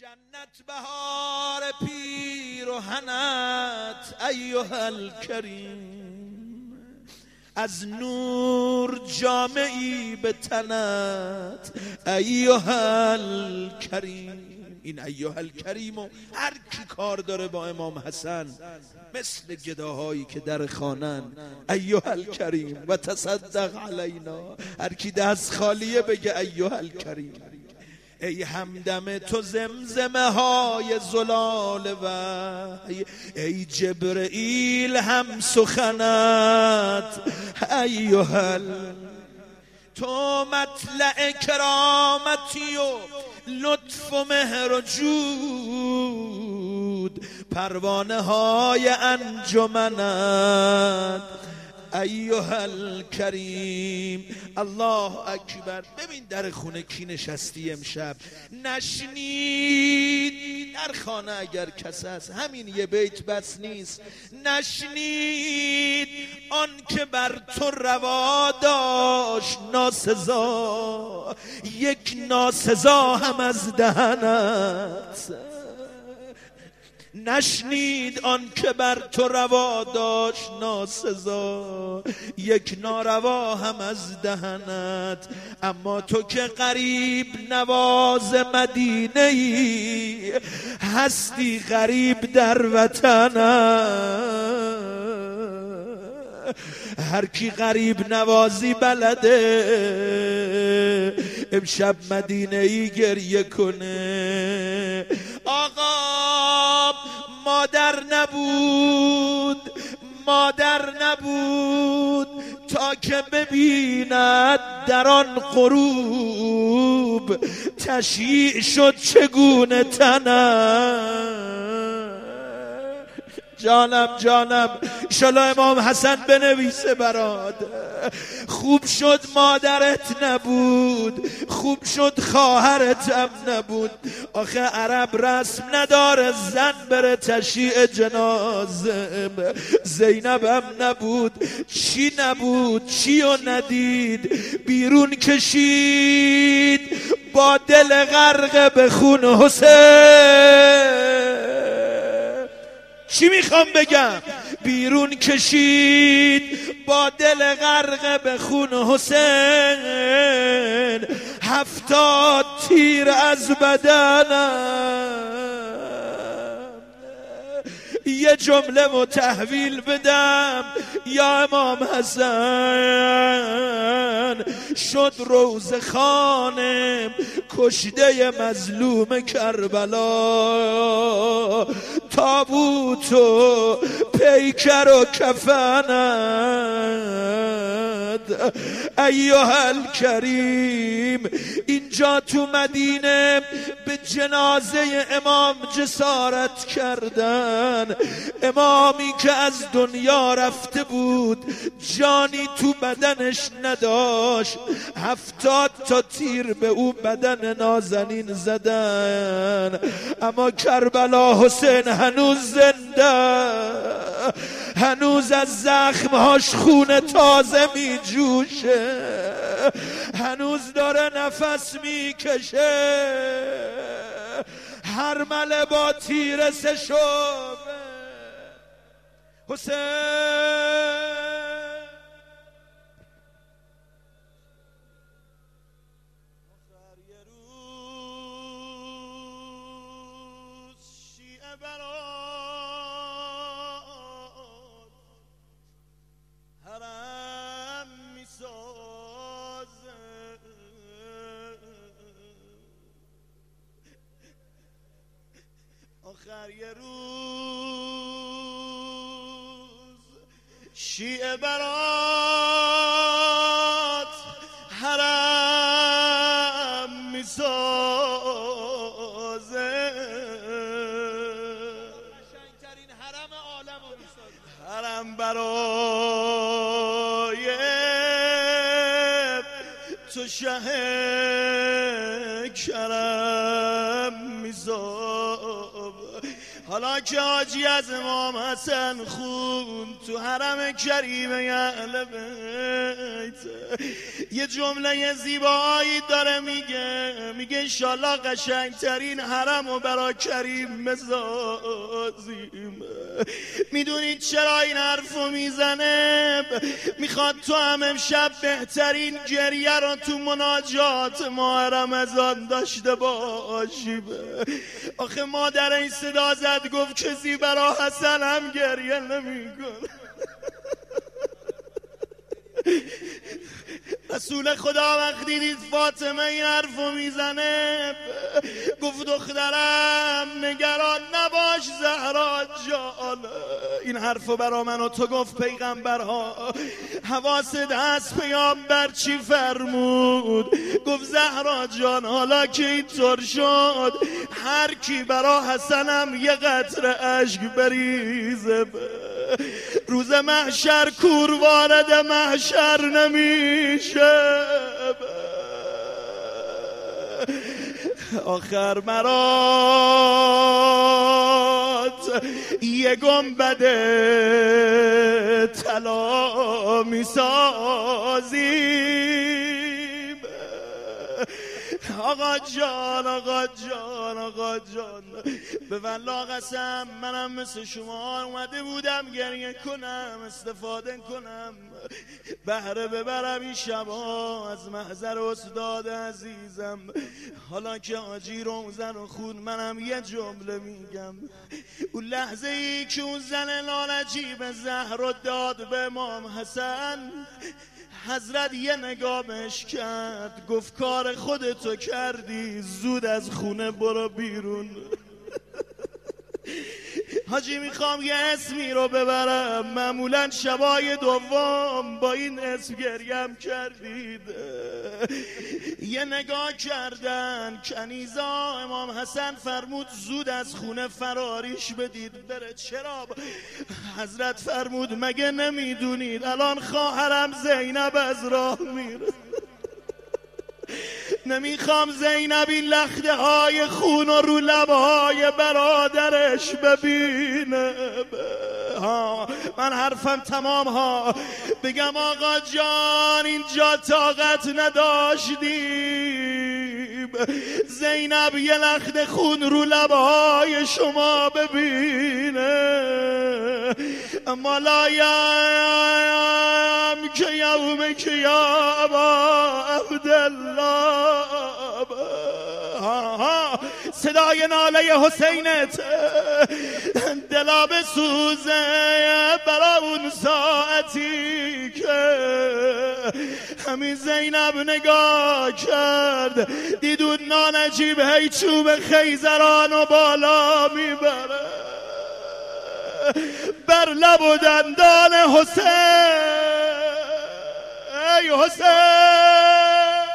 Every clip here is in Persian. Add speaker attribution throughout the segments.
Speaker 1: جنت بهار پیرهنت ایها الکریم، از نور جامعی به تنت ایها الکریم. این ایها الکریم و هر کی کار داره با امام حسن مثل گداهایی که در خانن ایها الکریم و تصدق علینا، هر کی دست خالیه بگه ایها الکریم. ای همدم تو زمزمه های زلال وحی، ای جبرئیل هم سخنت ایها تو مطلع کرامتی و لطف و مهر و جود، پروانه های انجمنت ایها الکریم. الله اکبر. ببین در خونه کی نشستی امشب، نشنید در خانه اگر کس است، همین یه بیت بس نیست، نشنید آن که بر تو روا داشت ناسزا، یک ناسزا هم از دهنت. نشنید آن که بر تو روا داشت ناسزا، یک ناروا هم از دهنت. اما تو که غریب نواز مدینه ای، هستی غریب در وطنت. هر کی غریب نوازی بلده امشب مدینه ای گریه کنه. آقا مادر نبود تا که ببیند در آن غروب، تشییع شد چگونه تنم. جانم انشالله امام حسن بنویسه برات. خوب شد مادرت نبود، خوب شد خواهرت هم نبود. آخه عرب رسم نداره زن بره تشییع جنازه. زینب هم نبود، چی نبود، چی و ندید، بیرون کشید با دل غرق به خون حسین. چی میخوام بگم؟ بیرون کشید با دل غرق به خون حسین، 70 تیر از بدنم. یه جمله و تحویل بدم یا امام حسن شد روز خانم کشته مظلوم کربلا، تابوت و پیکر و کفنت ایها الکریم. اینجا تو مدینه به جنازه امام جسارت کردن، امامی که از دنیا رفته بود، جانی تو بدنش نداشت، 70 تا تیر به او بدن نازنین زدن، اما کربلا حسین هنوز زنده، هنوز از زخمهاش خون تازه می جوشه، هنوز داره نفس می کشه. هرمله با تیر سه شعبه حسین. یه روز شیعه برات حرم میسازه، آخر یه روز شیعه برات حرم میسازه، قشنگترین حرم عالمو میسازه، حرم برای تو شه کرم میسازه.
Speaker 2: حالا که حاجی از امام حسن خون تو حرم کریمه اهل بیت یه جمله زیبایی داره میگه انشالله قشنگترین حرم و برا کریم بسازیم. میدونید چرا این حرفو میزنه؟ میخواد تو هم امشب بهترین گریه رو تو مناجات ماه رمضان داشته باشیم. آخه مادر این صدا زد گفت کسی برا حسن هم گریه نمیکنه. رسول خدا وقتی دید فاطمه این حرفو میزنه گفت دخترم نگران نباش زهرا جان، این حرفو برا من و تو گفت پیغمبرها، حواست هست پیامبر چی فرمود؟ گفت زهرا جان حالا که اینطور شد هر کی برا حسنم یه قطره اشک بریزه روز محشر کور وارد محشر نمیشه. آخر مرات یه گنبد طلا میسازیم. آقا جان آقا جان آقا جان به والله قسم منم مثل شما اومده بودم گریه کنم استفاده کنم بهره ببرم این شبا از محضر استاد عزیزم. حالا که حاجی روزن و خون منم یه جمله میگم. اون لحظه ای که اون زن لالجی به زهر داد به امام حسن حضرت یه نگاه بهش کرد گفت کار خودتو کردی زود از خونه برو بیرون. حاجی میخوام یه اسمی رو ببرم معمولا شبای دوم با این اسم گریم کردید. یه نگاه کردن کنیزا امام حسن فرمود زود از خونه فراریش بدید بره. چرا؟ حضرت فرمود مگه نمیدونید الان خواهرم زینب از راه میره. نمیخوام زینب این لخته های خون و رو لبهای برادرش ببینه. من حرفم تمام ها. بگم آقا جان اینجا طاقت نداشتیم زینب یه لخت خون رو لبهای شما ببینه. اما لایم که یوم که یا ابا عبدالله صدای ناله حسینت دلا بسوزه برا اون ساعتی که همین زینب نگاه کرد دیدون نانجیب هی چوب خیزران و بالا میبره بر لب و دندان حسین. ای حسین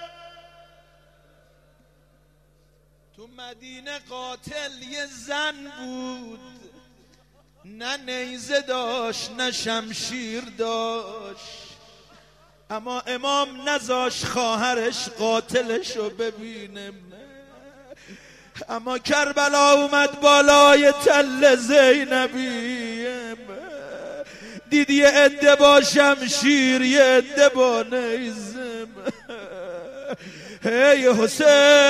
Speaker 1: تو مدینه قاتل یه زن بود نه نیزه داشت نه شمشیر داشت اما امام نذاش خواهرش قاتلشو ببینه. اما کربلا اومد بالای تل زینبی دید یه عده با شمشیر یه عده با نیزه. ای حسین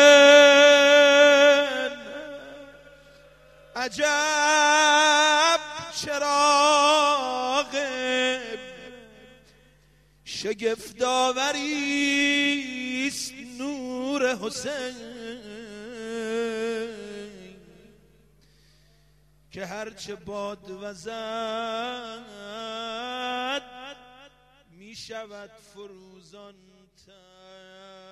Speaker 1: عجب چراغ شگفت‌آوریست نور حسین که هرچه باد وزد می شود فروزان تر.